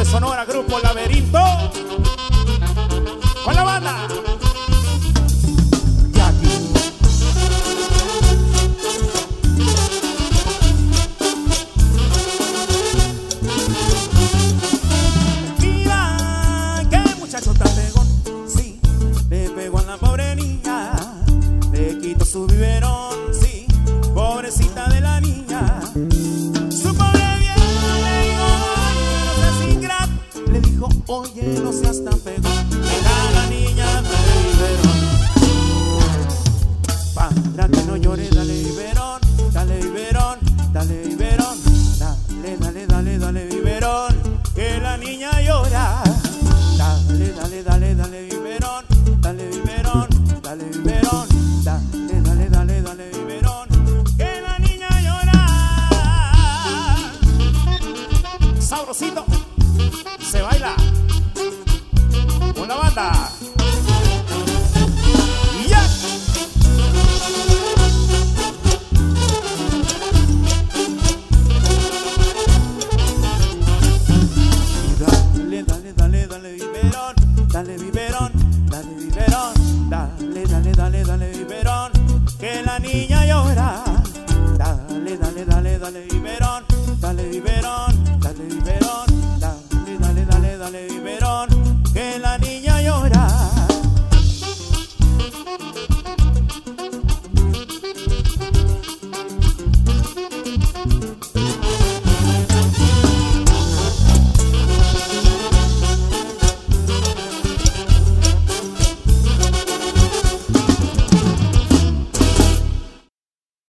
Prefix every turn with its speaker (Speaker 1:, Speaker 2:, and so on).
Speaker 1: de Sonora, Grupo Laberinto, con la banda Jackie. Mira, qué muchacho tan pegón, sí, le pegó a la pobre niña, le quitó su biberón, sí, pobrecita de la niña. Su pobre vieja le dijo, oye, no seas ingrato, le dijo, oye, no seas tan pegón, deja a la niña, dale biberón. Para que no llore, dale biberón, dale biberón, dale biberón.